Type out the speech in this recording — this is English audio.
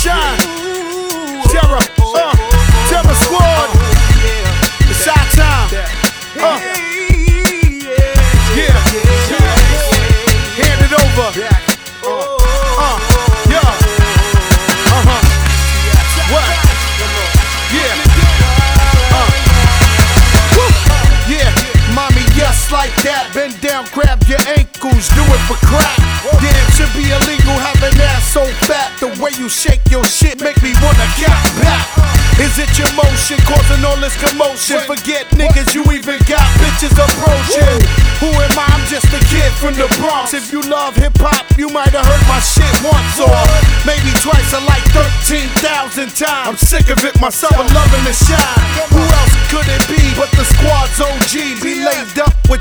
shine. Terror, Terror Squad. It's our time. Yeah. Hand it over. What? Yeah. Yeah. Mommy, yes, like that. Bend down, grab your ankles, do it for crack. Damn, should be illegal having ass so fat. The way you shake your shit make me wanna gap back. Is it your motion causing all this commotion? Forget niggas, you even got bitches approaching. Who am I? I'm just a kid from the Bronx. If you love hip-hop, you might have heard my shit once or maybe twice or like 13,000 times. I'm sick of it myself, I'm loving the shine. Who else could it be but the squad's OG? Be laid up with